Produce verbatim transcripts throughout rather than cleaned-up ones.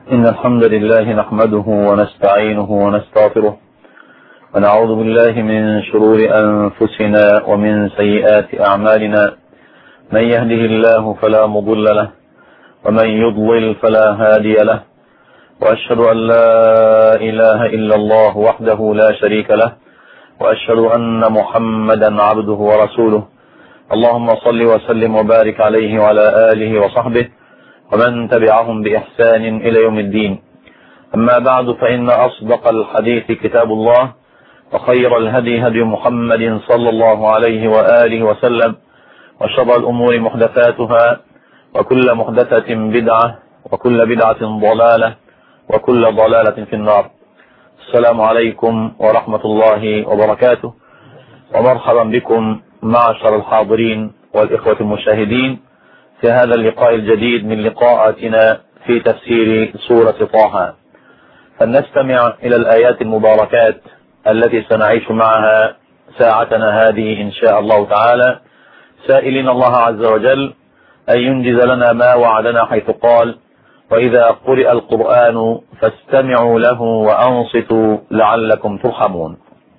إن الحمد لله نحمده ونستعينه ونستغفره ونعوذ بالله من شرور أنفسنا ومن سيئات أعمالنا. من يهده الله فلا مضل له ومن يضلل فلا هادي له، وأشهد أن لا إله إلا الله وحده لا شريك له، وأشهد أن محمدا عبده ورسوله. اللهم صل وسلم وبارك عليه وعلى آله وصحبه ومن تبعهم بإحسان إلى يوم الدين. أما بعد، فإن أصدق الحديث كتاب الله، وخير الهدي هدي محمد صلى الله عليه وآله وسلم، وشر الأمور محدثاتها، وكل محدثة بدعة، وكل بدعة ضلالة، وكل ضلالة في النار. السلام عليكم ورحمة الله وبركاته، ومرحبا بكم معشر الحاضرين والإخوة المشاهدين في هذا اللقاء الجديد من لقاءاتنا في تفسير سورة طه. فلنستمع إلى الآيات المباركات التي سنعيش معها ساعتنا هذه إن شاء الله تعالى، سائلين الله عز وجل أن ينجز لنا ما وعدنا، حيث قال: وإذا قرئ القرآن فاستمعوا له وأنصتوا لعلكم ترحمون.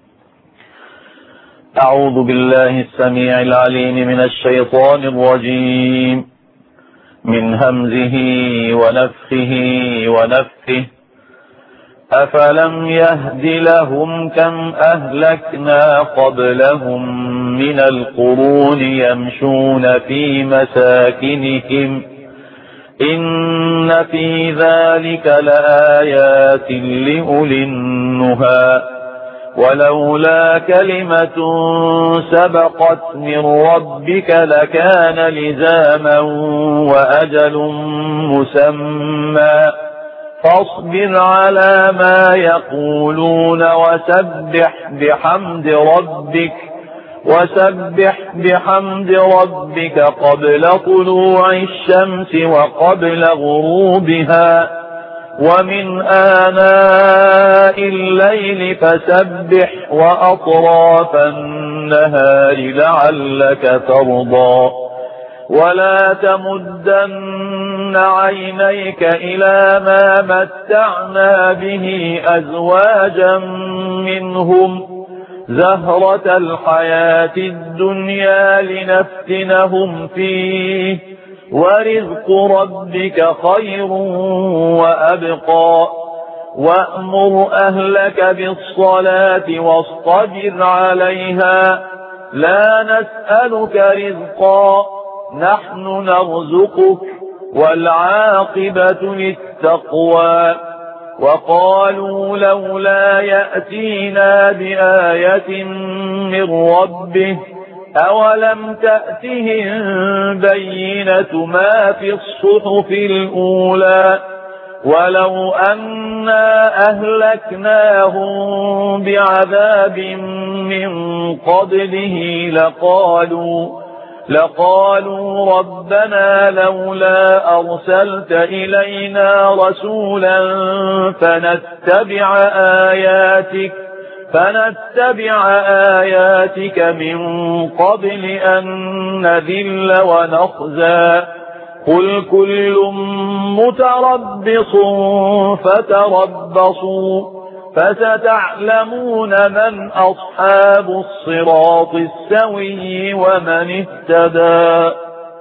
أعوذ بالله السميع العليم من الشيطان الرجيم، من همزه ونفخه ونفثه. أفلم يهد لهم كم أهلكنا قبلهم من القرون يمشون في مساكنهم إن في ذلك لآيات لأولي النهى، ولولا كلمة سبقت من ربك لكان لزاما وأجل مسمى. فاصبر على ما يقولون وسبح بحمد ربك وسبح بحمد ربك قبل طلوع الشمس وقبل غروبها، ومن آناء الليل فسبح وأطراف النهار لعلك ترضى. ولا تمدن عينيك إلى ما متعنا به أزواجا منهم زهرة الحياة الدنيا لنفتنهم فيه، ورزق ربك خير وأبقى. وأمر أهلك بالصلاة واصطبر عليها، لا نسألك رزقا نحن نرزقك، والعاقبة للتقوى. وقالوا لولا يأتينا بآية من ربه أولم تأتهم بينة ما في الصحف الأولى، ولو أنا أهلكناهم بعذاب من قبله لقالوا لقالوا ربنا لولا أرسلت إلينا رسولا فنتبع آياتك فنتبع آياتك من قبل أن نذل ونخزى. قل كل متربص فتربصوا فستعلمون من أصحاب الصراط السوي ومن اهتدى.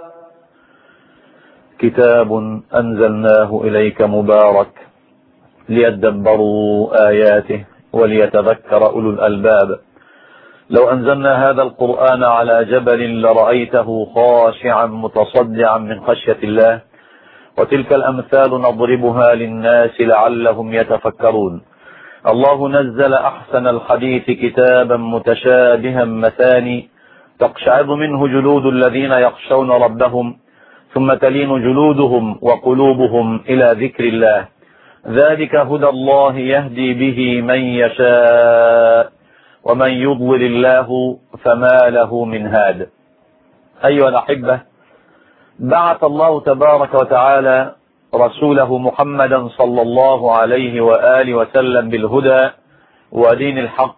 كتاب أنزلناه إليك مبارك ليدبروا آياته وليتذكر أولو الألباب. لو أنزلنا هذا القرآن على جبل لرأيته خاشعا متصدعا من خشية الله. وتلك الأمثال نضربها للناس لعلهم يتفكرون. الله نزل أحسن الحديث كتابا متشابها مثاني تقشعر منه جلود الذين يخشون ربهم، ثم تلين جلودهم وقلوبهم إلى ذكر الله. ذلك هدى الله يهدي به من يشاء، ومن يضلل الله فما له من هاد. أيها الأحبة، بعث الله تبارك وتعالى رسوله محمدا صلى الله عليه وآله وسلم بالهدى ودين الحق،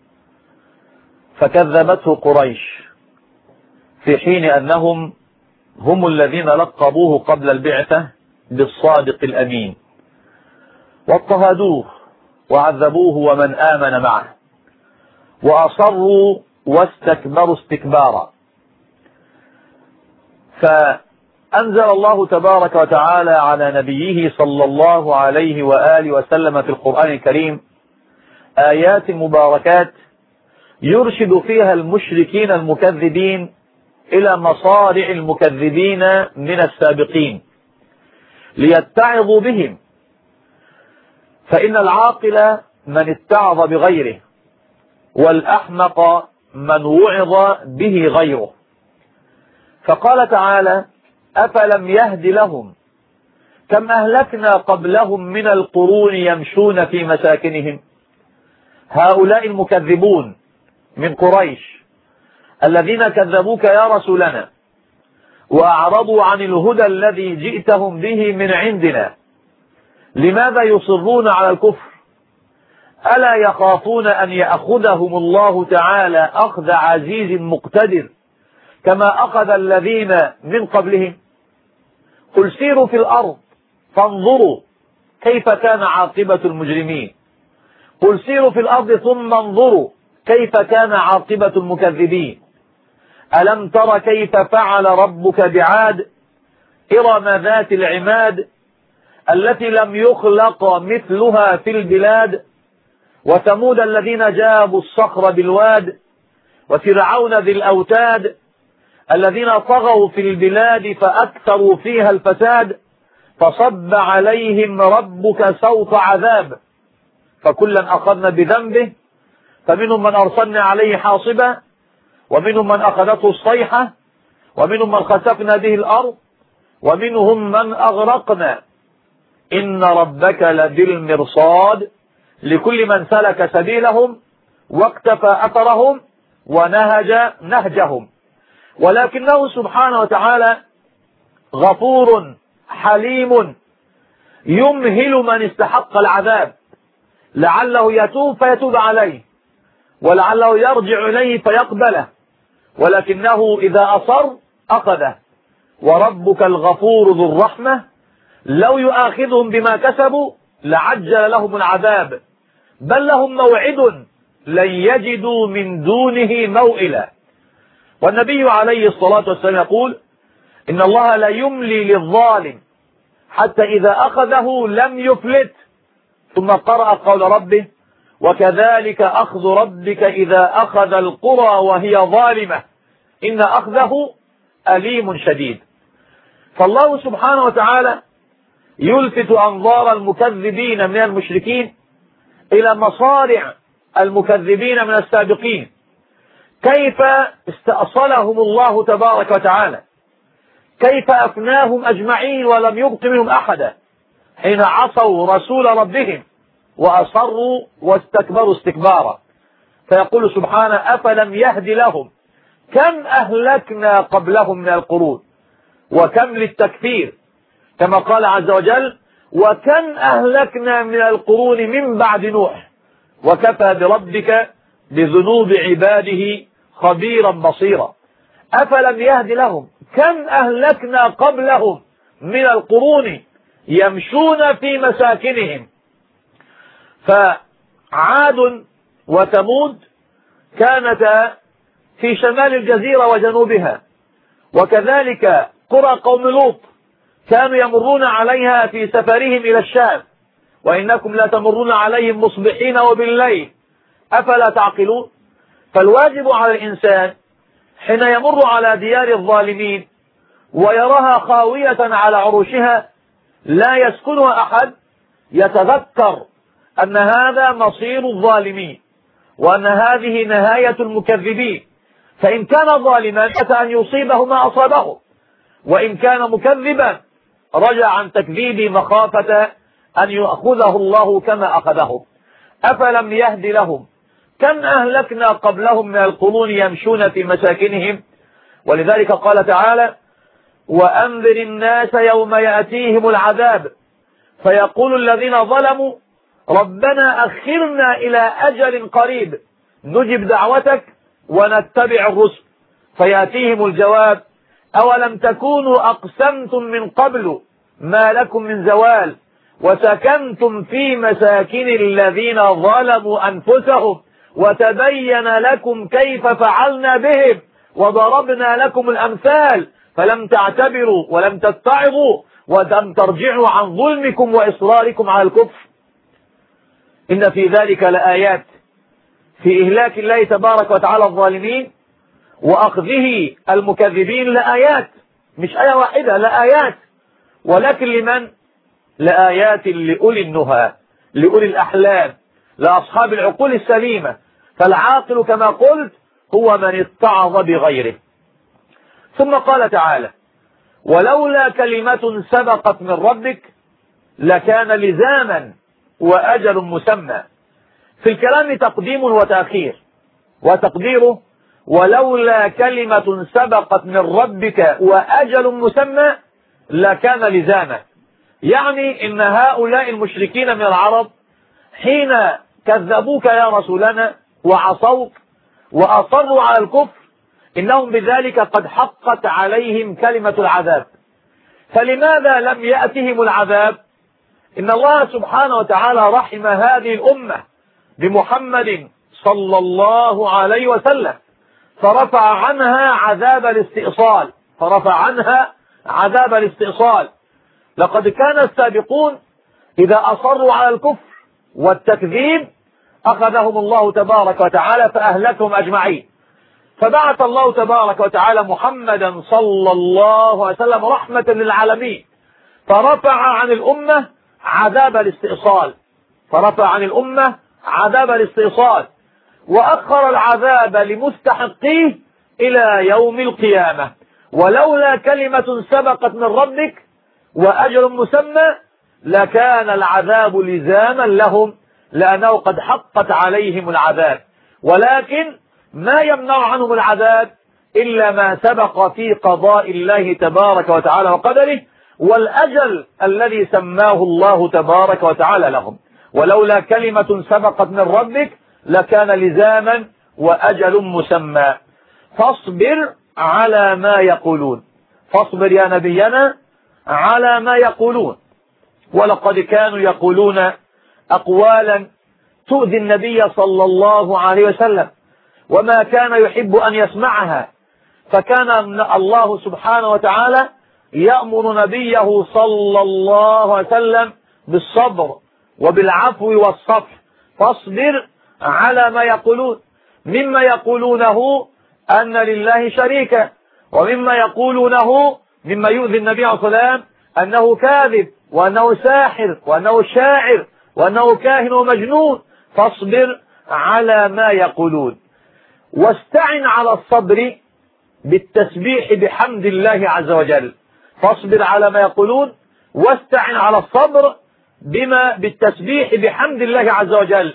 فكذبته قريش في حين أنهم هم الذين لقبوه قبل البعثة بالصادق الأمين، واضطهدوه وعذبوه ومن آمن معه، وأصروا واستكبروا استكبارا. فأنزل الله تبارك وتعالى على نبيه صلى الله عليه وآله وسلم في القرآن الكريم آيات مباركات يرشد فيها المشركين المكذبين إلى مصارع المكذبين من السابقين ليتعظوا بهم، فإن العاقل من اتعظ بغيره، والأحمق من وعظ به غيره. فقال تعالى: أفلم يهد لهم كم أهلكنا قبلهم من القرون يمشون في مساكنهم. هؤلاء المكذبون من قريش الذين كذبوك يا رسولنا وأعرضوا عن الهدى الذي جئتهم به من عندنا، لماذا يصرون على الكفر؟ ألا يخافون أن يأخذهم الله تعالى أخذ عزيز مقتدر كما أخذ الذين من قبلهم؟ قل سيروا في الأرض فانظروا كيف كان عاقبة المجرمين. قل سيروا في الأرض ثم انظروا كيف كان عاقبة المكذبين. ألم تر كيف فعل ربك بعاد إرم ذات العماد التي لم يخلق مثلها في البلاد، وثمود الذين جابوا الصخر بالواد، وفرعون ذي الأوتاد الذين طغوا في البلاد فأكثروا فيها الفساد، فصب عليهم ربك سوط عذاب، فكلا أخذنا بذنبه، فمنهم من أرسلنا عليه حاصبا، ومنهم من أخذته الصيحة، ومنهم من خسفنا به الأرض، ومنهم من أغرقنا. إن ربك لبالمرصاد لكل من سلك سبيلهم واقتفى أثرهم ونهج نهجهم. ولكنه سبحانه وتعالى غفور حليم يمهل من استحق العذاب لعله يتوب فيتوب عليه، ولعله يرجع إليه فيقبله، ولكنه إذا أصر أخذه. وربك الغفور ذو الرحمة لو يؤاخذهم بما كسبوا لعجل لهم العذاب، بل لهم موعد لن يجدوا من دونه موئلا. والنبي عليه الصلاة والسلام يقول: إن الله لا يملي للظالم حتى إذا أخذه لم يفلت. ثم قرأ قول ربه: وكذلك أخذ ربك إذا أخذ القرى وهي ظالمة إن أخذه أليم شديد. فالله سبحانه وتعالى يلفت أنظار المكذبين من المشركين إلى مصارع المكذبين من السابقين، كيف استأصلهم الله تبارك وتعالى، كيف أفناهم أجمعين ولم يبق منهم أحدا حين عصوا رسول ربهم وأصروا واستكبروا استكبارا. فيقول سبحانه: أفلم يهد لهم كم أهلكنا قبلهم من القرون، وكم للتكثير كما قال عز وجل: وكم أهلكنا من القرون من بعد نوح وكفى بربك بذنوب عباده خبيرا بصيرا. أفلم يهد لهم كم أهلكنا قبلهم من القرون يمشون في مساكنهم. فعاد وثمود كانتا في شمال الجزيرة وجنوبها، وكذلك قرى قوم لوط كانوا يمرون عليها في سفرهم إلى الشام، وإنكم لا تمرون عليهم مصبحين وبالليل أفلا تعقلون. فالواجب على الإنسان حين يمر على ديار الظالمين ويراها خاوية على عروشها لا يسكنها أحد يتذكر أن هذا مصير الظالمين، وأن هذه نهاية المكذبين. فإن كان ظالما أتى أن يصيبه ما أصابه، وإن كان مكذبا رجع عن تكذيب مخافة أن يأخذه الله كما أخذه. أفلم يهد لهم كم أهلكنا قبلهم من القرون يمشون في مساكنهم. ولذلك قال تعالى: وأنذر الناس يوم يأتيهم العذاب فيقول الذين ظلموا ربنا أخرنا إلى أجل قريب نجب دعوتك ونتبع الرسل، فيأتيهم الجواب: أولم تكونوا أقسمتم من قبل ما لكم من زوال وسكنتم في مساكن الذين ظلموا أنفسهم وتبين لكم كيف فعلنا بهم وضربنا لكم الأمثال فلم تعتبروا ولم تتعظوا ولم ترجعوا عن ظلمكم وإصراركم على الكفر. إن في ذلك لآيات في إهلاك الله تبارك وتعالى الظالمين وأخذه المكذبين لآيات، مش آية واحدة، لآيات، ولكن لمن؟ لآيات لأولي النهى، لأولي الأحلام، لأصحاب العقول السليمة. فالعاقل كما قلت هو من اتعظ بغيره. ثم قال تعالى: ولولا كلمة سبقت من ربك لكان لزاما وأجل مسمى. في الكلام تقديم وتأخير، وتقديره ولولا كلمة سبقت من ربك وأجل مسمى لكان لزاما، يعني إن هؤلاء المشركين من العرب حين كذبوك يا رسولنا وعصوك وأصروا على الكفر إنهم بذلك قد حقت عليهم كلمة العذاب. فلماذا لم يأتهم العذاب؟ إن الله سبحانه وتعالى رحم هذه الأمة بمحمد صلى الله عليه وسلم فرفع عنها عذاب الاستئصال، فرفع عنها عذاب الاستئصال. لقد كان السابقون إذا أصروا على الكفر والتكذيب أخذهم الله تبارك وتعالى فأهلكهم أجمعين. فبعث الله تبارك وتعالى محمدا صلى الله عليه وسلم رحمة للعالمين فرفع عن الأمة عذاب الاستئصال، فرفع عن الأمة عذاب الاستئصال وأخر العذاب لمستحقيه إلى يوم القيامة. ولولا كلمة سبقت من ربك وأجل مسمى لكان العذاب لزاما لهم لأنه قد حقت عليهم العذاب، ولكن ما يمنع عنهم العذاب إلا ما سبق في قضاء الله تبارك وتعالى وقدره والأجل الذي سماه الله تبارك وتعالى لهم. ولولا كلمة سبقت من ربك لكان لزاما وأجل مسمى. فاصبر على ما يقولون، فاصبر يا نبينا على ما يقولون. ولقد كانوا يقولون أقوالا تؤذي النبي صلى الله عليه وسلم وما كان يحب أن يسمعها، فكان الله سبحانه وتعالى يأمر نبيه صلى الله عليه وسلم بالصبر وبالعفو والصفح. فاصبر على ما يقولون. مما يقولونه أن لله شريكا، ومما يقولونه مما يؤذي النبي عليه الصلاة والسلام أنه كاذب وأنه ساحر وأنه شاعر وأنه كاهن ومجنون. فاصبر على ما يقولون واستعن على الصبر بالتسبيح بحمد الله عز وجل. فاصبر على ما يقولون واستعن على الصبر بما بالتسبيح بحمد الله عز وجل،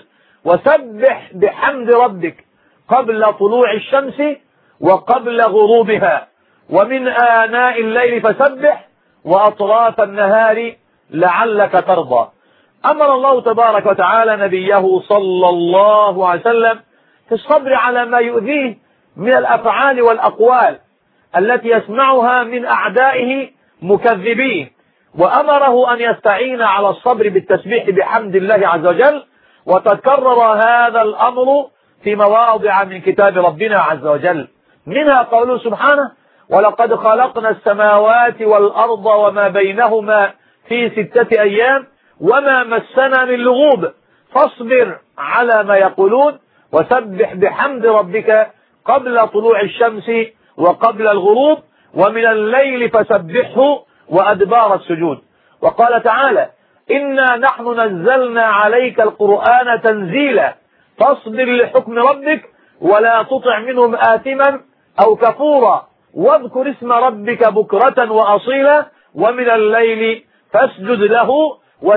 وسبح بحمد ربك قبل طلوع الشمس وقبل غروبها ومن آناء الليل فسبح وأطراف النهار لعلك ترضى. أمر الله تبارك وتعالى نبيه صلى الله عليه وسلم في الصبر على ما يؤذيه من الأفعال والأقوال التي يسمعها من أعدائه مكذبين، وأمره أن يستعين على الصبر بالتسبيح بحمد الله عز وجل. وتكرر هذا الأمر في مواضع من كتاب ربنا عز وجل، منها قوله سبحانه: ولقد خلقنا السماوات والأرض وما بينهما في ستة أيام وما مسنا من لغوب. فاصبر على ما يقولون وسبح بحمد ربك قبل طلوع الشمس وقبل الغروب ومن الليل فسبحه وأدبار السجود. وقال تعالى: إنا نحن نزلنا عليك القرآن تنزيلا فاصبر لحكم ربك ولا تطع منهم آثما أو كفورا واذكر اسم ربك بكرة وأصيلا ومن الليل فاسجد له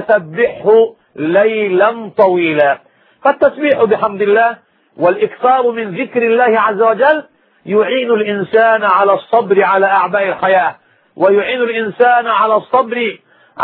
وسبحه ليلا طويلا. فالتسبيح بحمد الله والإكثار من ذكر الله عز وجل يعين الإنسان على الصبر على أعباء الحياة، ويعين الإنسان على الصبر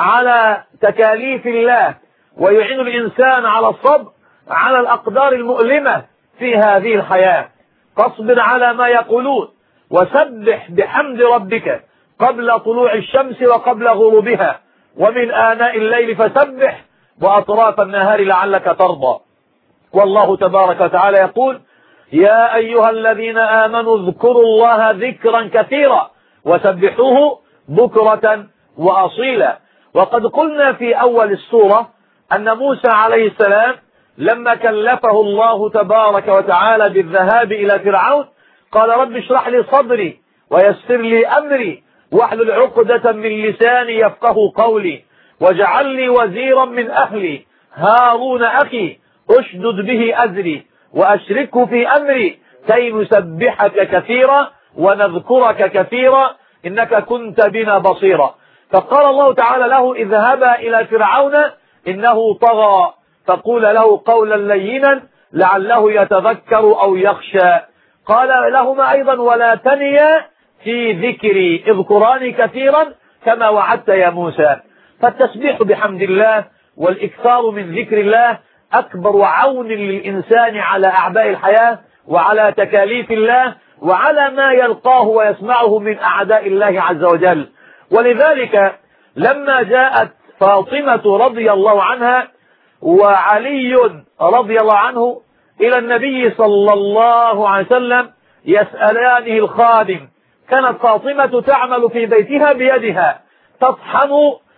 على تكاليف الله، ويعين الإنسان على الصبر على الأقدار المؤلمة في هذه الحياة. فاصبر على ما يقولون وسبح بحمد ربك قبل طلوع الشمس وقبل غروبها ومن آناء الليل فسبح وأطراف النهار لعلك ترضى. والله تبارك وتعالى يقول يا أيها الذين آمنوا اذكروا الله ذكرا كثيرا وسبحوه بكرة وأصيلا. وقد قلنا في أول السورة أن موسى عليه السلام لما كلفه الله تبارك وتعالى بالذهاب إلى فرعون قال رب اشرح لي صدري ويسر لي أمري واحلل عقدة من لساني يفقه قولي واجعل لي وزيرا من أهلي هارون أخي أشدد به أزري وأشركه في أمري كي نسبحك كثيرا ونذكرك كثيرا إنك كنت بنا بصيرا. فقال الله تعالى له اذهبا إلى فرعون إنه طغى فقول له قولا لينا لعله يتذكر أو يخشى. قال لهما أيضا ولا تنيا في ذكري اذكراني كثيرا كما وعدت يا موسى. فالتسبيح بحمد الله والإكثار من ذكر الله أكبر عون للإنسان على أعباء الحياة وعلى تكاليف الله وعلى ما يلقاه ويسمعه من أعداء الله عز وجل. ولذلك لما جاءت فاطمة رضي الله عنها وعلي رضي الله عنه إلى النبي صلى الله عليه وسلم يسألانه الخادم، كانت فاطمة تعمل في بيتها بيدها، تطحن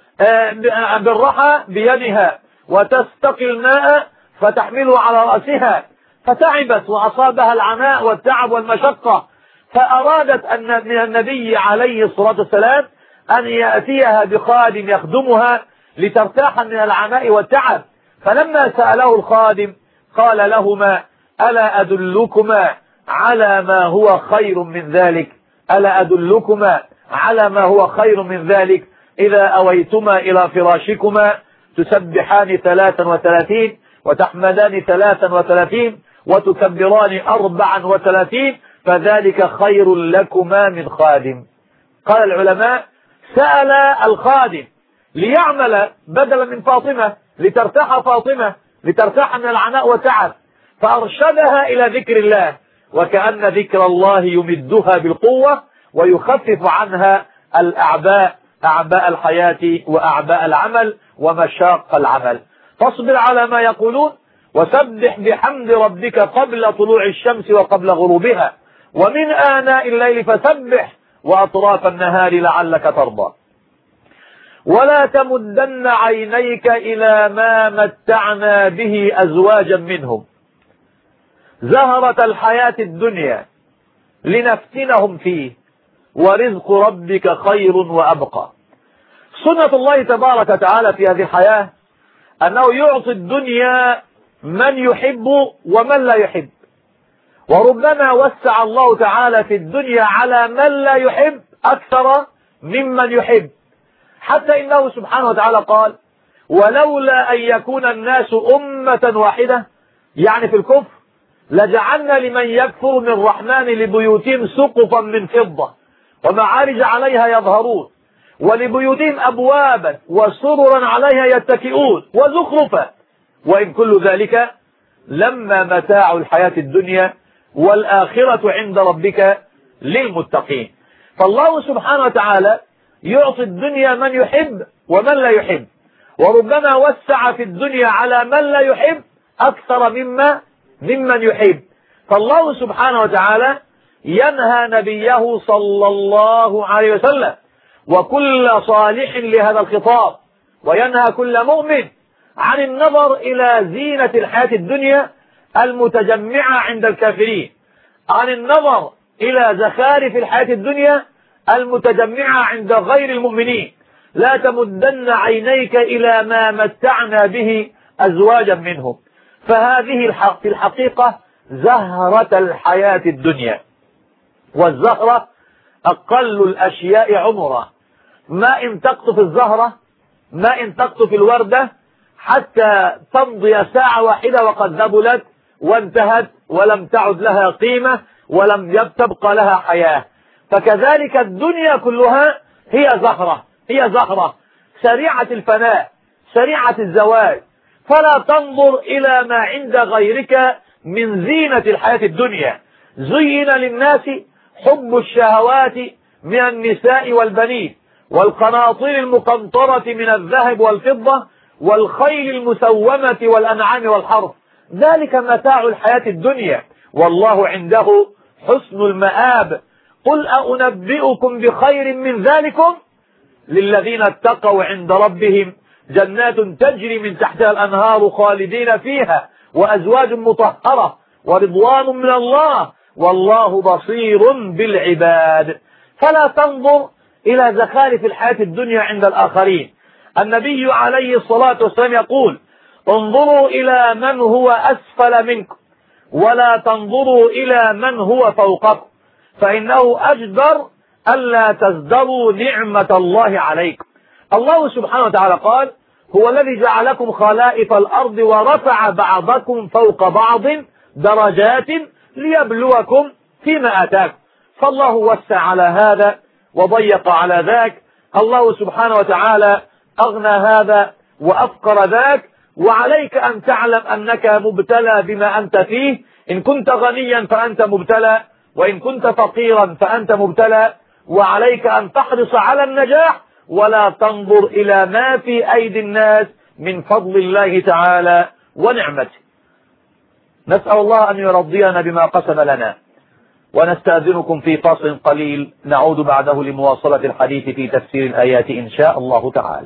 بالرحى بيدها وتستقي الماء فتحمله على رأسها، فتعبت وأصابها العناء والتعب والمشقة، فأرادت أن من النبي عليه الصلاة والسلام أن يأتيها بخادم يخدمها لترتاح من العناء والتعب. فلما سأله الخادم قال لهما ألا أدلكما على ما هو خير من ذلك ألا أدلكما على ما هو خير من ذلك إذا أويتما إلى فراشكما تسبحان ثلاثا وثلاثين وتحمدان ثلاثا وثلاثين وتكبران أربعا وثلاثين فذلك خير لكما من خادم. قال العلماء سأل الخادم ليعمل بدلا من فاطمة لترتاح فاطمة لترتاح من العناء والتعب، فأرشدها إلى ذكر الله، وكأن ذكر الله يمدها بالقوة ويخفف عنها الأعباء أعباء الحياة وأعباء العمل ومشاق العمل. فاصبر على ما يقولون وسبح بحمد ربك قبل طلوع الشمس وقبل غروبها ومن آناء الليل فسبح وأطراف النهار لعلك ترضى. ولا تمدن عينيك إلى ما متعنا به أزواجا منهم زهرة الحياة الدنيا لنفتنهم فيه ورزق ربك خير وأبقى. سنة الله تبارك وتعالى في هذه الحياة أنه يعطي الدنيا من يحب ومن لا يحب، وربما وسع الله تعالى في الدنيا على من لا يحب أكثر ممن يحب، حتى إنه سبحانه وتعالى قال ولولا أن يكون الناس أمة واحدة، يعني في الكفر، لجعلنا لمن يكفر من الرحمن لبيوتهم سقفا من فضة ومعارج عليها يظهرون ولبيوتهم أبوابا وسررا عليها يتكئون وزخرفا وإن كل ذلك لما متاع الحياة الدنيا والآخرة عند ربك للمتقين. فالله سبحانه وتعالى يعطي الدنيا من يحب ومن لا يحب، وربما وسع في الدنيا على من لا يحب أكثر مما ممن يحب. فالله سبحانه وتعالى ينهى نبيه صلى الله عليه وسلم وكل صالح لهذا الخطاب، وينهى كل مؤمن عن النظر إلى زينة الحياة الدنيا المتجمعة عند الكافرين، عن النظر إلى زخارف الحياة الدنيا المتجمعة عند غير المؤمنين. لا تمدن عينيك إلى ما متعنا به أزواجا منهم، فهذه الحق في الحقيقة زهرة الحياة الدنيا، والزهرة أقل الأشياء عمرا. ما إن تقطف الزهرة ما إن تقطف الوردة حتى تمضي ساعة واحدة وقد ذبلت وانتهت ولم تعد لها قيمة ولم تبقى لها حياة. فكذلك الدنيا كلها هي زهرة هي زهرة سريعة الفناء سريعة الزوال، فلا تنظر إلى ما عند غيرك من زينة الحياة الدنيا. زين للناس حب الشهوات من النساء والبنين والقناطير المقنطرة من الذهب والفضة والخيل المسومة والأنعام والحرث، ذلك متاع الحياة الدنيا والله عنده حسن المآب. قل أنبئكم بخير من ذلكم للذين اتقوا عند ربهم جنات تجري من تحتها الأنهار خالدين فيها وأزواج مطهرة ورضوان من الله والله بصير بالعباد. فلا تنظر إلى زخارف الحياة الدنيا عند الآخرين. النبي عليه الصلاة والسلام يقول: انظروا إلى من هو أسفل منكم ولا تنظروا إلى من هو فوقكم، فإنه أجدر ألا تزدروا نعمة الله عليكم. الله سبحانه وتعالى قال: هو الذي جعلكم خلائف الأرض ورفع بعضكم فوق بعض درجات ليبلوكم فيما آتاكم. فالله وسع على هذا وضيق على ذاك. الله سبحانه وتعالى أغنى هذا وأفقر ذاك، وعليك أن تعلم أنك مبتلى بما أنت فيه. إن كنت غنيا فأنت مبتلى، وإن كنت فقيرا فأنت مبتلى، وعليك أن تحرص على النجاح ولا تنظر إلى ما في أيدي الناس من فضل الله تعالى ونعمته. نسأل الله أن يرضينا بما قسم لنا، ونستأذنكم في فاصل قليل نعود بعده لمواصلة الحديث في تفسير الآيات إن شاء الله تعالى.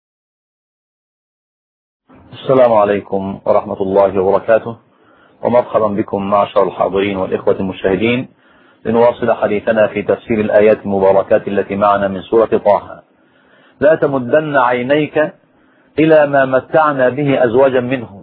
السلام عليكم ورحمة الله وبركاته، ومرحبا بكم معشر الحاضرين والإخوة المشاهدين لنواصل حديثنا في تفسير الآيات المباركات التي معنا من سورة طه. لا تمدن عينيك إلى ما متعنا به أزواجا منهم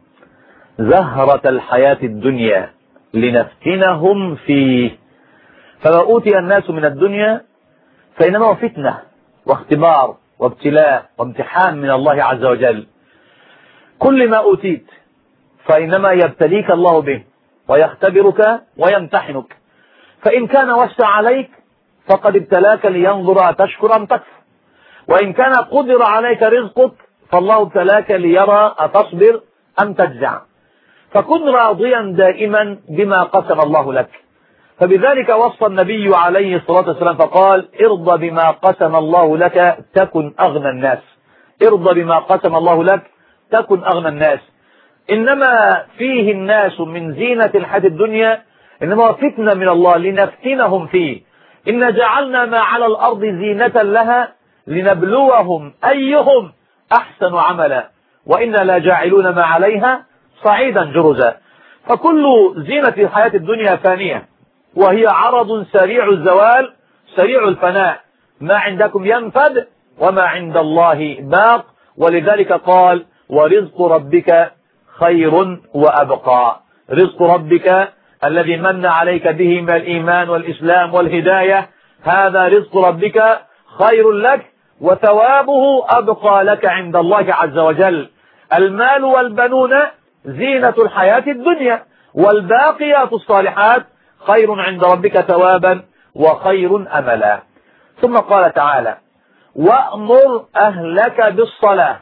زهرة الحياة الدنيا لنفتنهم فيه. فما أوتي الناس من الدنيا فإنما هو فتنة واختبار وابتلاء وامتحان من الله عز وجل. كل ما أوتيت فإنما يبتليك الله به ويختبرك ويمتحنك، فإن كان وسع عليك فقد ابتلاك لينظر أتشكر أم تكفر، وإن كان قدر عليك رزقك فالله ابتلاك ليرى أتصبر أم تجزع. فكن راضيا دائما بما قسم الله لك. فبذلك وصى النبي عليه الصلاة والسلام فقال: ارضى بما قسم الله لك تكن أغنى الناس. ارضى بما قسم الله لك تكن أغنى الناس. إنما فيه الناس من زينة الحياة الدنيا إنما فتنة من الله لنفتنهم فيه. إن جعلنا ما على الأرض زينة لها لنبلوهم أيهم أحسن عملا وإنا لا جاعلون ما عليها صعيدا جرزا. فكل زينة الحياة الدنيا فانية، وهي عرض سريع الزوال سريع الفناء. ما عندكم ينفد وما عند الله باق. ولذلك قال: ورزق ربك خير وأبقى. رزق ربك الذي من عليك به من الإيمان والإسلام والهداية، هذا رزق ربك خير لك وثوابه أبقى لك عند الله عز وجل. المال والبنون زينة الحياة الدنيا، والباقيات الصالحات خير عند ربك ثوابا وخير أملا. ثم قال تعالى: وأمر أهلك بالصلاة.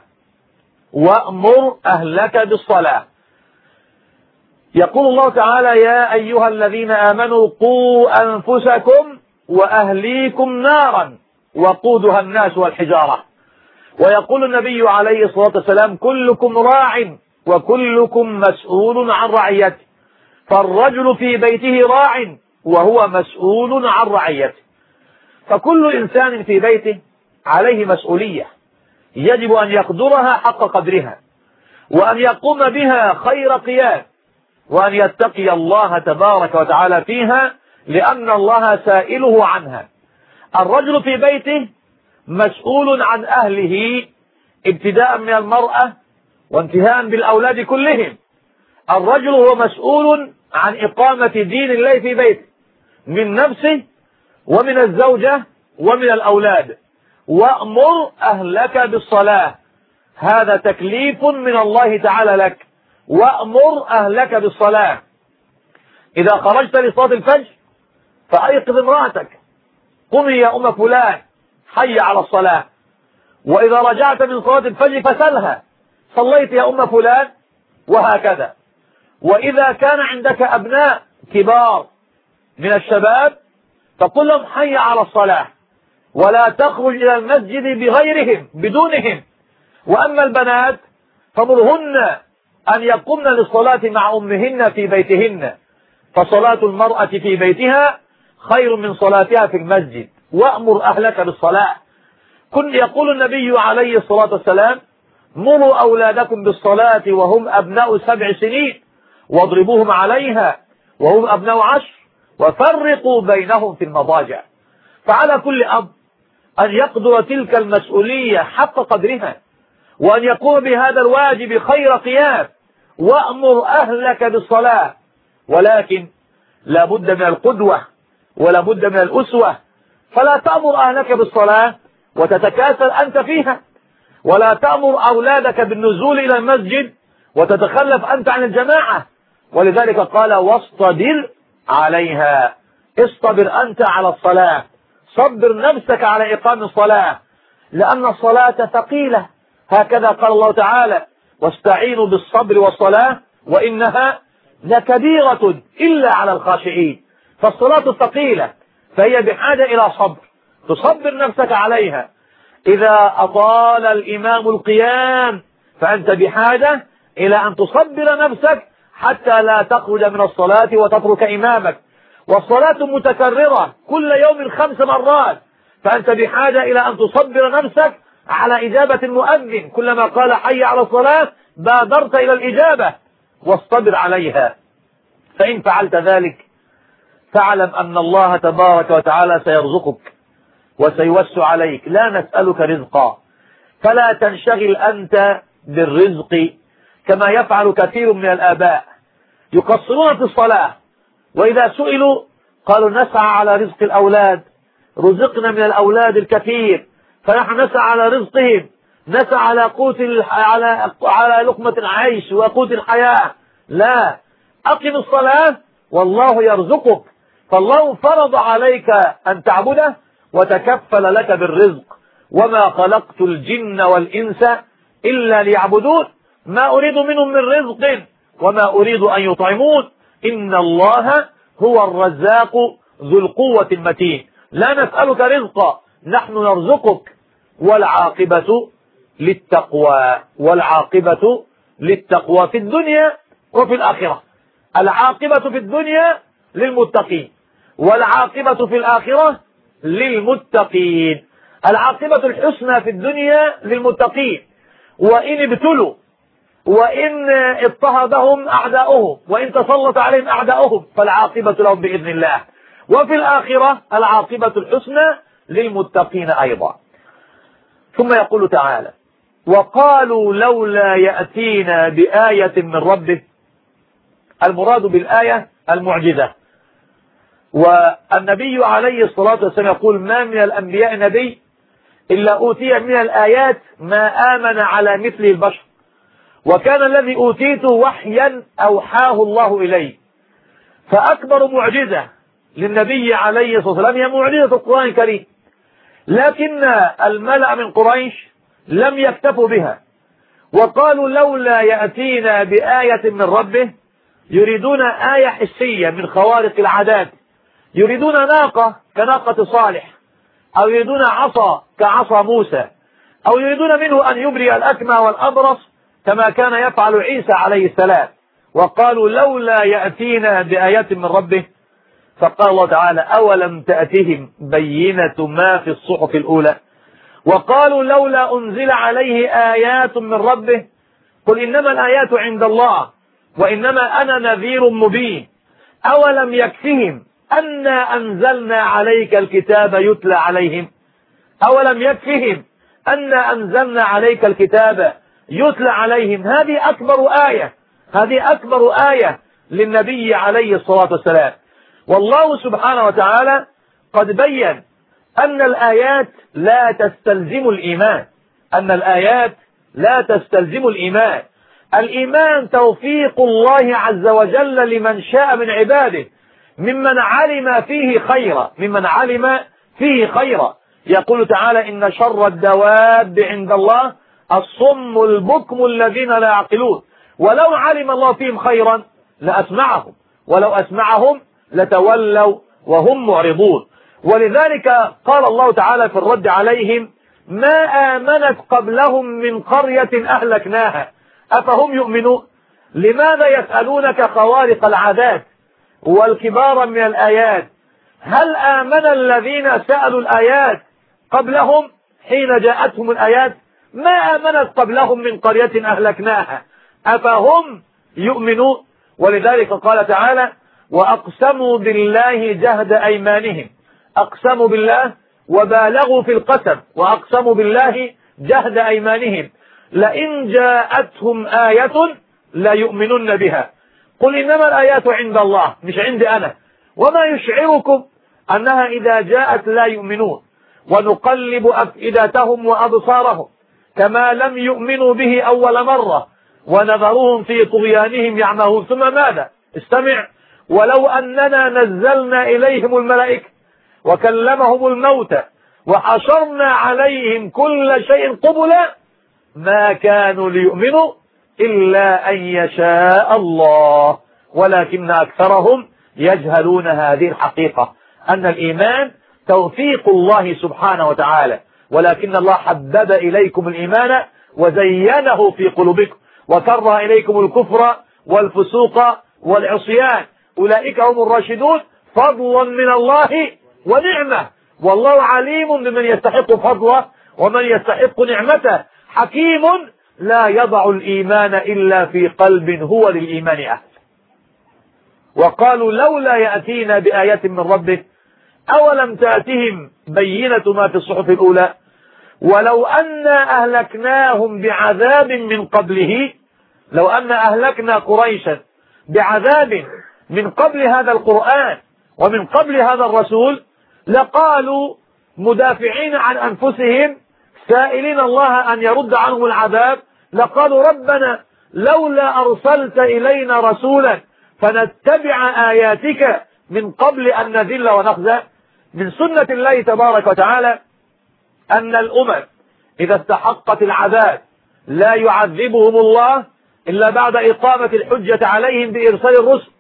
وأمر أهلك بالصلاة. يقول الله تعالى: يا أيها الذين آمنوا قوا أنفسكم وأهليكم نارا وقودها الناس والحجارة. ويقول النبي عليه الصلاة والسلام: كلكم راع وكلكم مسؤول عن رعيته. فالرجل في بيته راع وهو مسؤول عن رعيته. فكل إنسان في بيته عليه مسؤولية يجب أن يقدرها حق قدرها، وأن يقوم بها خير قيام، وأن يتقي الله تبارك وتعالى فيها، لأن الله سائله عنها. الرجل في بيته مسؤول عن أهله ابتداء من المرأة وانتهاء بالأولاد كلهم. الرجل هو مسؤول عن إقامة دين الله في بيته من نفسه ومن الزوجة ومن الأولاد. وأمر أهلك بالصلاة، هذا تكليف من الله تعالى لك. وأمر أهلك بالصلاة. إذا خرجت لصلاة الفجر فأيقظ امرأتك: قمي يا أم فلان حي على الصلاة. وإذا رجعت من صلاة الفجر فسلها: صليت يا أم فلان؟ وهكذا. وإذا كان عندك أبناء كبار من الشباب فقل لهم: حي على الصلاة. ولا تخرج إلى المسجد بغيرهم بدونهم. وأما البنات فمرهن أن يقمن للصلاة مع أمهن في بيتهن، فصلاة المرأة في بيتها خير من صلاتها في المسجد. وأمر أهلك بالصلاة. كن يقول النبي عليه الصلاة والسلام: مروا أولادكم بالصلاة وهم أبناء سبع سنين واضربوهم عليها وهم أبناء عشر وفرقوا بينهم في المضاجع. فعلى كل أب أن يقدر تلك المسؤولية حق قدرها، وأن يقوم بهذا الواجب خير قيام. وأمر أهلك بالصلاة، ولكن لا بد من القدوة ولا بد من الأسوة. فلا تأمر أهلك بالصلاة وتتكاسل أنت فيها، ولا تأمر أولادك بالنزول إلى المسجد وتتخلف أنت عن الجماعة. ولذلك قال: واصطبر عليها. اصطبر أنت على الصلاة، صبر نفسك على إقام الصلاة، لأن الصلاة ثقيلة. هكذا قال الله تعالى: واستعينوا بالصبر والصلاة وإنها لكبيرة إلا على الخاشعين. فالصلاة ثقيلة، فهي بحاجة إلى صبر، تصبر نفسك عليها. إذا أطال الإمام القيام فأنت بحاجة إلى أن تصبر نفسك حتى لا تخرج من الصلاة وتترك إمامك. والصلاة متكررة كل يوم خمس مرات، فأنت بحاجة إلى أن تصبر نفسك على إجابة المؤذن. كلما قال حي على الصلاة بادرت إلى الإجابة، واصطبر عليها. فإن فعلت ذلك فاعلم أن الله تبارك وتعالى سيرزقك وسيوسع عليك. لا نسألك رزقا، فلا تنشغل أنت بالرزق كما يفعل كثير من الآباء، يقصرون في الصلاة، وإذا سئلوا قالوا نسعى على رزق الأولاد، رزقنا من الأولاد الكثير فنحن نسعى على رزقهم، نسعى على قوت على على لقمة العيش وقوت الحياة. لا، أقم الصلاة والله يرزقك. فالله فرض عليك أن تعبده وتكفل لك بالرزق: وما خلقت الجن والإنس إلا ليعبدون ما أريد منهم من رزق وما أريد أن يطعمون إن الله هو الرزاق ذو القوة المتين. لا نسألك رزقا، نحن نرزقك. والعاقبة للتقوى، والعاقبة للتقوى في الدنيا وفي الآخرة. العاقبة في الدنيا للمتقين، والعاقبة في الآخرة للمتقين. العاقبة الحسنى في الدنيا للمتقين، وإن ابتلوا وإن اضطهدهم أعداؤهم وإن تسلط عليهم أعداؤهم فالعاقبة لهم بإذن الله. وفي الآخرة العاقبة الحسنى للمتقين أيضا. ثم يقول تعالى: وقالوا لولا يأتينا بآية من ربه. المراد بالآية المعجزة. والنبي عليه الصلاة والسلام يقول: ما من الأنبياء نبي إلا أوتي من الآيات ما آمن على مثله البشر، وكان الذي أوتيته وحيا أوحاه الله إليه. فأكبر معجزة للنبي عليه الصلاة والسلام هي معجزة القرآن الكريم، لكن الملأ من قريش لم يكتفوا بها، وقالوا لولا يأتينا بآية من ربه. يريدون آية حسية من خوارق العادات، يريدون ناقة كناقة صالح، أو يريدون عصا كعصا موسى، أو يريدون منه أن يبرئ الأكمى والأبرص كما كان يفعل عيسى عليه السلام. وقالوا لولا يأتينا بآية من ربه. فقال الله تعالى: أولم تأتهم بينة ما في الصحف الأولى. وقالوا لولا أنزل عليه آيات من ربه. قل إنما الآيات عند الله وإنما أنا نذير مبين. أولم يكفهم أنا أنزلنا عليك الكتاب يتلى عليهم. أولم يكفهم أنا أنزلنا عليك الكتاب يتلى عليهم. هذه أكبر آية، هذه أكبر آية للنبي عليه الصلاة والسلام. والله سبحانه وتعالى قد بين أن الآيات لا تستلزم الإيمان، أن الآيات لا تستلزم الإيمان. الإيمان توفيق الله عز وجل لمن شاء من عباده، ممن علم فيه خيرا، ممن علم فيه خيرا. يقول تعالى: إن شر الدواب عند الله الصم البكم الذين لا يعقلون. ولو علم الله فيهم خيرا لأسمعهم، ولو أسمعهم لتولوا وهم معرضون. ولذلك قال الله تعالى في الرد عليهم: ما آمنت قبلهم من قرية أهلكناها أفهم يؤمنون. لماذا يسألونك خوارق العادات والكبار من الآيات؟ هل آمن الذين سألوا الآيات قبلهم حين جاءتهم الآيات؟ ما آمنت قبلهم من قرية أهلكناها أفهم يؤمنون. ولذلك قال تعالى: وأقسموا بالله جهد أيمانهم. أقسموا بالله وبالغوا في القسم، وأقسموا بالله جهد أيمانهم لئن جاءتهم آية لا يؤمنون بها قل إنما الآيات عند الله مش عندي أنا، وما يشعركم أنها إذا جاءت لا يؤمنون. ونقلب أفئدتهم وأبصارهم كما لم يؤمنوا به أول مرة ونذرهم في طغيانهم يعمهون. ثم ماذا؟ استمع: ولو أننا نزلنا إليهم الملائكة وكلمهم الموتى وحشرنا عليهم كل شيء قبلا ما كانوا ليؤمنوا إلا أن يشاء الله ولكن أكثرهم يجهلون هذه الحقيقة، أن الإيمان توفيق الله سبحانه وتعالى، ولكن الله حبب إليكم الإيمان وزينه في قلوبكم وكره إليكم الكفر والفسوق والعصيان أولئك هم الراشدون فضلا من الله ونعمة، والله عليم بمن يستحق فضله ومن يستحق نعمته، حكيم لا يضع الإيمان إلا في قلب هو للإيمان أهل. وقالوا لولا يأتينا بآية من ربه أولم تأتهم بينة ما في الصحف الأولى ولو أنا أهلكناهم بعذاب من قبله، لو أن أهلكنا قريشا بعذاب من قبل هذا القرآن ومن قبل هذا الرسول لقالوا مدافعين عن أنفسهم سائلين الله أن يرد عنهم العذاب، لقالوا ربنا لولا أرسلت إلينا رسولا فنتبع آياتك من قبل أن نذل ونخزى. من سنة الله تبارك وتعالى أن الأمم إذا استحقت العذاب لا يعذبهم الله إلا بعد إقامة الحجة عليهم بإرسال الرسل.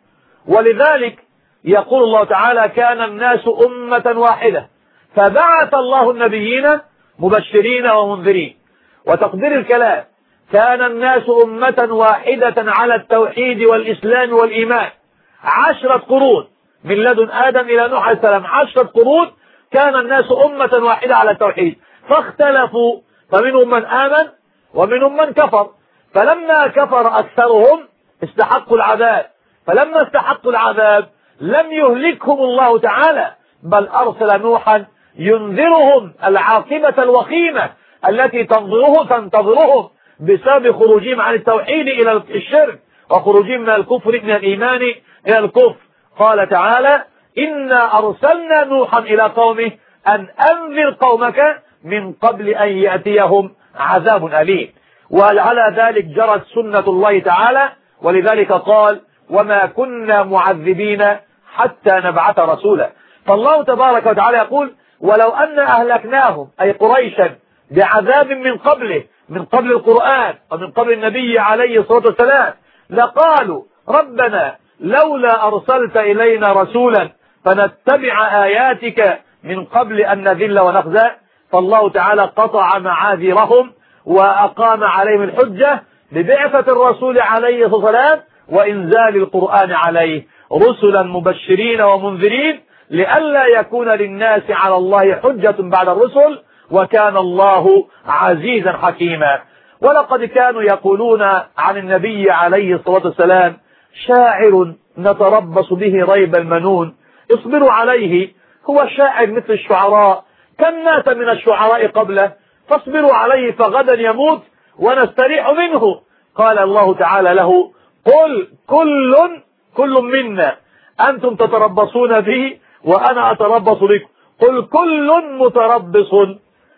ولذلك يقول الله تعالى: كان الناس أمة واحدة فبعث الله النبيين مبشرين ومنذرين. وتقدير الكلام: كان الناس أمة واحدة على التوحيد والإسلام والإيمان عشرة قرون من لدن آدم إلى نوح عليه السلام، عشرة قرون كان الناس أمة واحدة على التوحيد، فاختلفوا فمنهم من آمن ومنهم من كفر، فلما كفر أكثرهم استحقوا العذاب، فلما استحقوا العذاب لم يهلكهم الله تعالى بل أرسل نوحا ينذرهم العاقبة الوخيمة التي تنظره تنتظرهم بسبب خروجهم عن التوحيد إلى الشرك وخروجهم من الكفر من الإيمان إلى الكفر. قال تعالى: إنا أرسلنا نوحا إلى قومه أن أنذر قومك من قبل أن يأتيهم عذاب أليم. وعلى ذلك جرت سنة الله تعالى، ولذلك قال: وما كنا معذبين حتى نبعث رسولا. فالله تبارك وتعالى يقول: ولو أن أهلكناهم أي قريشا بعذاب من قبله من قبل القرآن ومن قبل النبي عليه الصلاة والسلام لقالوا ربنا لولا أرسلت إلينا رسولا فنتبع آياتك من قبل أن نذل ونخزى. فالله تعالى قطع معاذيرهم وأقام عليهم الحجة ببعثة الرسول عليه الصلاة والسلام وإنزال القرآن عليه رسلا مبشرين ومنذرين لئلا يكون للناس على الله حجة بعد الرسل وكان الله عزيزا حكيما. ولقد كانوا يقولون عن النبي عليه الصلاة والسلام: شاعر نتربص به ريب المنون اصبروا عليه، هو شاعر مثل الشعراء، كم مات من الشعراء قبله فاصبروا عليه فغدا يموت ونستريح منه. قال الله تعالى له: قل كل كل منا أنتم تتربصون به وأنا أتربص بكم، قل كل متربص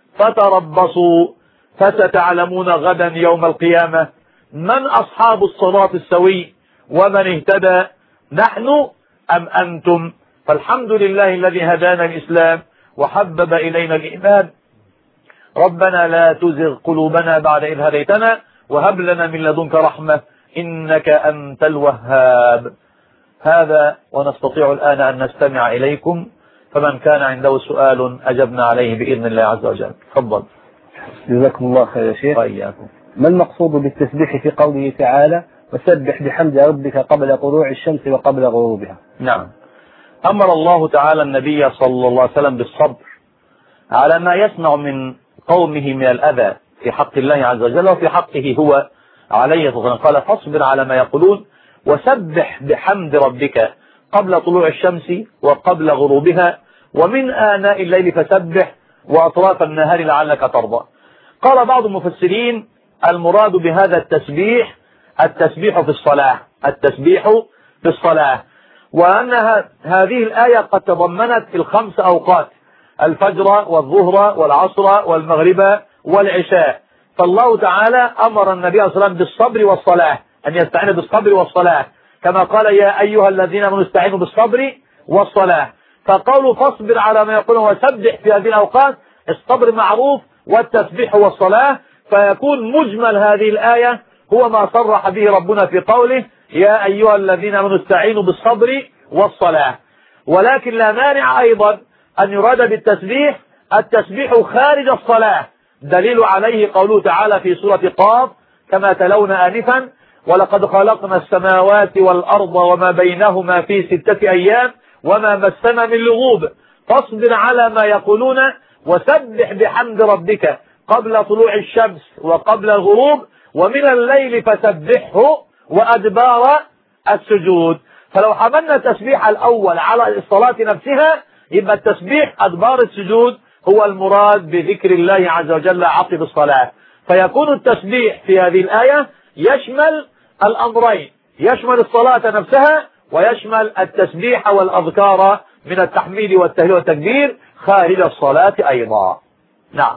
فتربصوا فستعلمون غدا يوم القيامة من أصحاب الصراط السوي ومن اهتدى نحن أم أنتم. فالحمد لله الذي هدانا الإسلام وحبب إلينا الإيمان. ربنا لا تزغ قلوبنا بعد إذ هديتنا وهب لنا من لدنك رحمة إنك أنت الوهاب. هذا ونستطيع الآن أن نستمع إليكم فمن كان عنده سؤال أجبنا عليه بإذن الله عز وجل. تفضل. جزاكم الله خير يا شيخ. وإياكم. ما المقصود بالتسبيح في قوله تعالى وسبح بحمد ربك قبل طلوع الشمس وقبل غروبها؟ نعم، أمر الله تعالى النبي صلى الله عليه وسلم بالصبر على ما يسمع من قومه من الأذى في حق الله عز وجل وفي حقه هو عليه الصلاة والسلام. قال فاصبر على ما يقولون وسبح بحمد ربك قبل طلوع الشمس وقبل غروبها ومن آناء الليل فسبح وأطراف النهار لعلك ترضى. قال بعض المفسرين المراد بهذا التسبيح التسبيح في الصلاة، التسبيح في الصلاة، وأنها هذه الآية قد تضمنت الخمس أوقات: الفجر والظهر والعصر والمغرب والعشاء. فالله تعالى أمر النبي صلى الله عليه وسلم بالصبر والصلاة، أن يستعين بالصبر والصلاة، كما قال يا أيها الذين آمنوا استعينوا بالصبر والصلاة. فقالوا فاصبر على ما يقولون وسبح في هذه الأوقات، الصبر معروف والتسبيح والصلاة، فيكون مجمل هذه الآية هو ما صرح به ربنا في قوله يا أيها الذين آمنوا استعينوا بالصبر والصلاة. ولكن لا مانع أيضا أن يراد بالتسبيح التسبيح خارج الصلاة، دليل عليه قوله تعالى في سورة قاف كما تلون آنفا ولقد خلقنا السماوات والأرض وما بينهما في ستة أيام وما مسنا من لغوب فاصبر على ما يقولون وسبح بحمد ربك قبل طلوع الشمس وقبل الغروب ومن الليل فسبحه وأدبار السجود. فلو حملنا التسبيح الأول على الصلاة نفسها يبقى التسبيح أدبار السجود هو المراد بذكر الله عز وجل عقب الصلاة. فيكون التسبيح في هذه الآية يشمل الأمرين، يشمل الصلاة نفسها ويشمل التسبيح والأذكار من التحميد والتهليل والتكبير خارج الصلاة أيضا. نعم.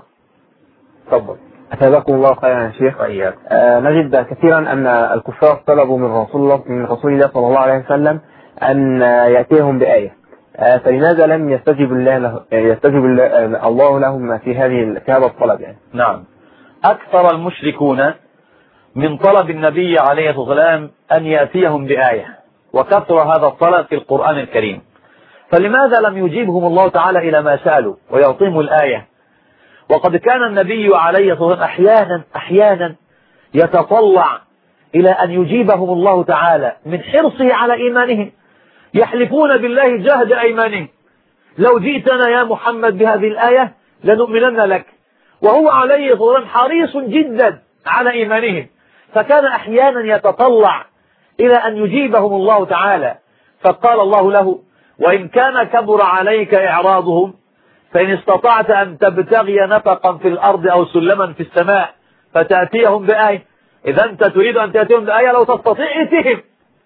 تفضل. أثابكم الله خيرا يا شيخ. آه نجد كثيرا أن الكفار طلبوا من رسول الله من رسول الله صلى الله عليه وسلم أن يأتيهم بآية، آه فلماذا لم يستجب الله له يستجب الله لهم في هذه في هذا الطلب يعني؟ نعم، أكثر المشركون من طلب النبي عليه الصلاة والسلام أن يأتيهم بآية، وكثر هذا الطلب في القرآن الكريم، فلماذا لم يجيبهم الله تعالى إلى ما سألوا ويعطيهم الآية؟ وقد كان النبي عليه الصلاة والسلام أحيانا أحيانا يتطلع إلى أن يجيبهم الله تعالى من حرصه على إيمانهم، يحلفون بالله جهد أيمانهم لو جئتنا يا محمد بهذه الآية لنؤمنن لك، وهو عليه الصلاة والسلام حريص جدا على إيمانهم، فكان أحيانا يتطلع إلى أن يجيبهم الله تعالى. فقال الله له وإن كان كبر عليك إعراضهم فإن استطعت أن تبتغي نفقا في الأرض أو سلما في السماء فتأتيهم بآية. إذا أنت تريد أن تأتيهم بآية لو تستطيع ائتهم،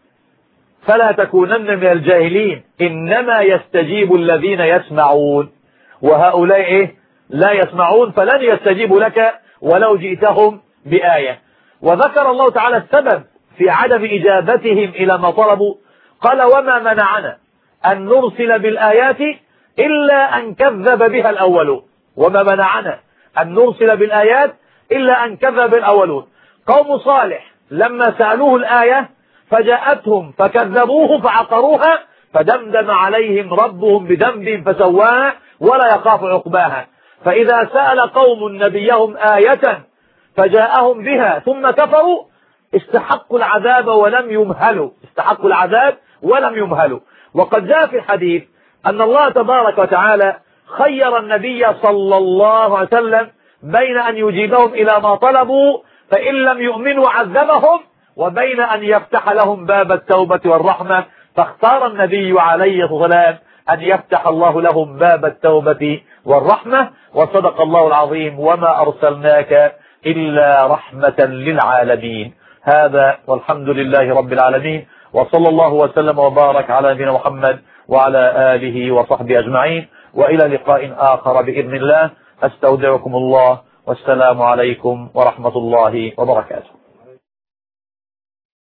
فلا تكونن من الجاهلين، إنما يستجيب الذين يسمعون وهؤلاء إيه؟ لا يسمعون، فلن يستجيبوا لك ولو جئتهم بآية. وذكر الله تعالى السبب في عدم إجابتهم إلى ما طلبوا، قال وما منعنا أن نرسل بالآيات إلا أن كذب بها الأولون. وما منعنا أن نرسل بالآيات إلا أن كذب الأولون. قوم صالح لما سألوه الآية فجاءتهم فكذبوه فعقروها فدمدم عليهم ربهم بذنب فسواها ولا يخاف عقباها. فإذا سأل قوم نبيهم آية فجاءهم بها ثم كفروا استحقوا العذاب ولم يمهلوا استحقوا العذاب ولم يمهلوا. وقد جاء في الحديث أن الله تبارك وتعالى خير النبي صلى الله عليه وسلم بين أن يجيبهم إلى ما طلبوا فإن لم يؤمنوا عذبهم وبين أن يفتح لهم باب التوبة والرحمة، فاختار النبي عليه الصلاة والسلام أن يفتح الله لهم باب التوبة والرحمة. وصدق الله العظيم وما أرسلناك إلا رحمة للعالمين. هذا والحمد لله رب العالمين، وصلى الله وسلم وبارك على نبينا محمد وعلى آله وصحبه أجمعين، وإلى لقاء آخر بإذن الله. أستودعكم الله والسلام عليكم ورحمة الله وبركاته.